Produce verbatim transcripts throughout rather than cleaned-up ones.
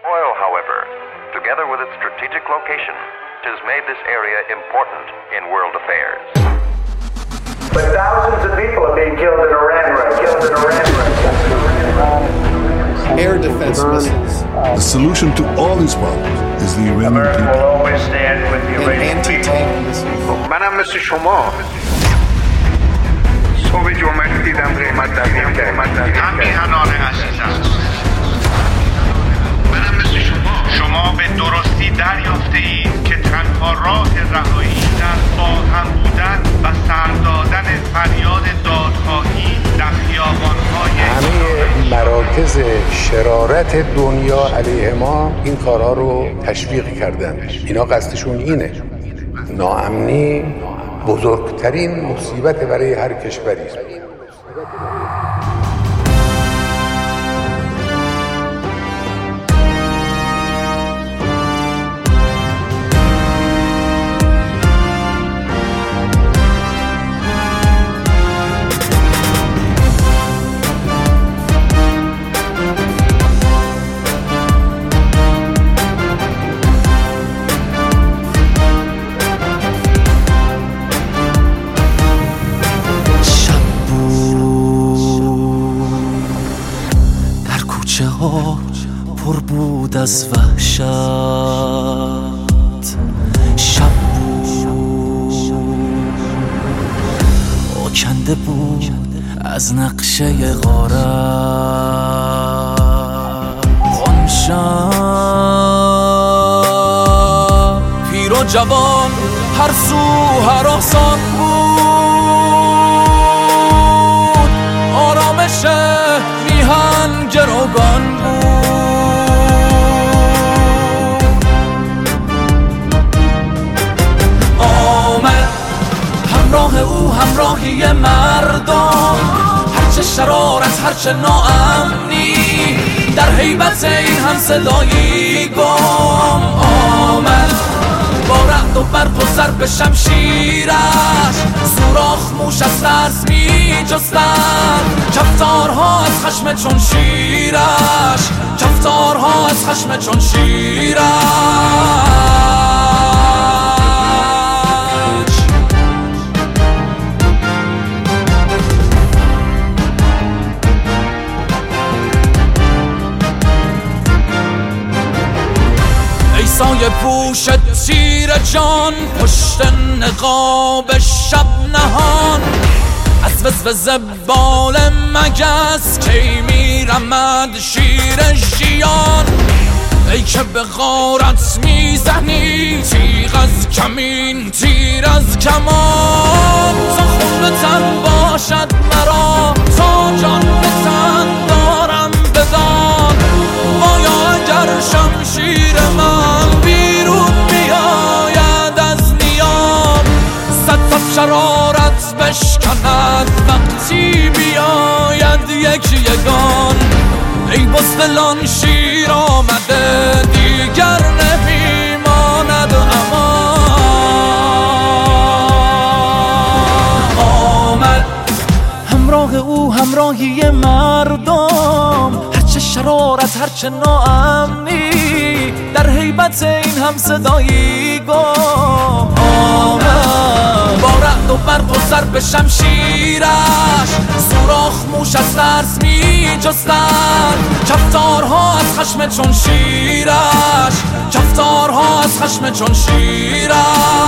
Oil, however, together with its strategic location, has made this area important in world affairs. But thousands of people are being killed in Iran right now. Killed in Iran right now. Air defense missiles. The solution to all these problems is the Iranian America people. will always stand with the And Iranian anti-tank people. missiles. منم مثل شما صبح جمعه دیدم قیمت تغییر کرد. هم میهنان عزیزم منم مثل شما شما به درستی دریافته اید که تنها راه رهایی در با هم بودن و سر دادن فریاد دادخواهی در خیابان‌های همه مراکز شرارت دنیا علیه ما این کارها رو تشویق کردن. اینا قصدشون اینه. ناامنی بزرگترین مصیبت برای هر کشوری است. پر بود از وحشت، شب بود آکنده بود از نقشه غارت. آن شب پیر و جوان هر سو هراسان بود، آرامش میهن گروگان بود. همراه او همراهی مردم، هرچه شرارت هرچه ناامنی، در هیبت این هم صدایی گم آمد. با رعد و برق و ضرب شمشیرش سوراخ موش از ترس می جستند. کفتارها از خشم چون شیرش، کفتارها از خشم چون شیرش. سایه پوش تیر جان، پشت نقاب شب نهان، از وزوز بال مگس کی میرمد شیر ژیان. ای که به غارت میزنی تیغ از کمین تیر از کمان، تا خون به تن باشد مرا تا جان به تن دارم بدان. آیا اگر شمشیر من بیرون بیاید از نیام، صد صف شرارت بشکند وقتی بیاید یک یگان. ای بزدلان شیر آمده دیگر نمیماند امان. آمد همراه او همراهی مردم، هرچه شرارت هرچه ناامنی، در هیبت این هم صدایی گم آمد. با رعد و برق و ضرب شمشیرش سوراخ موش از ترس می جستند. کفتارها از خشم چون شیرش، کفتارها از خشم چون شیرش.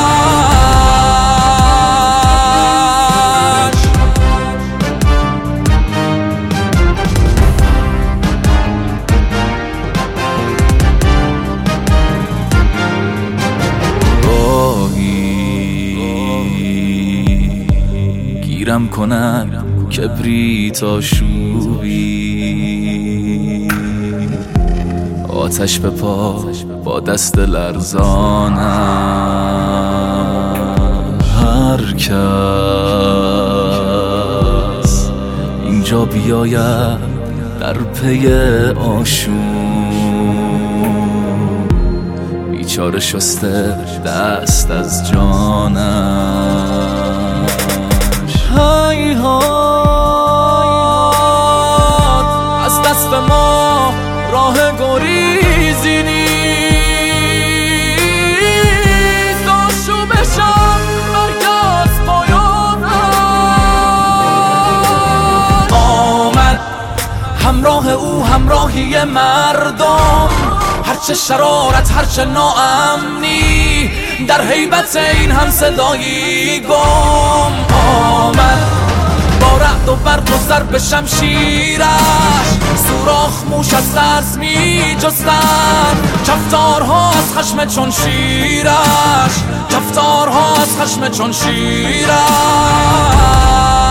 گیرم کنن کبریت آشوبی، آتش به پا با دست لرزانم. هر کس اینجا بیاید در پی آشوب، بیچاره شسته دست از جانم. هیهات از دست ما راه گریزی او همراهی مردم، هرچه شرارت هرچه ناامنی، در هیبت این هم صدایی گم آمد. با رعد و برق و ضرب شمشیرش سوراخ موش از ترس می جستن، کفتارها از خشم چون شیرش، کفتارها از خشم چون شیرش.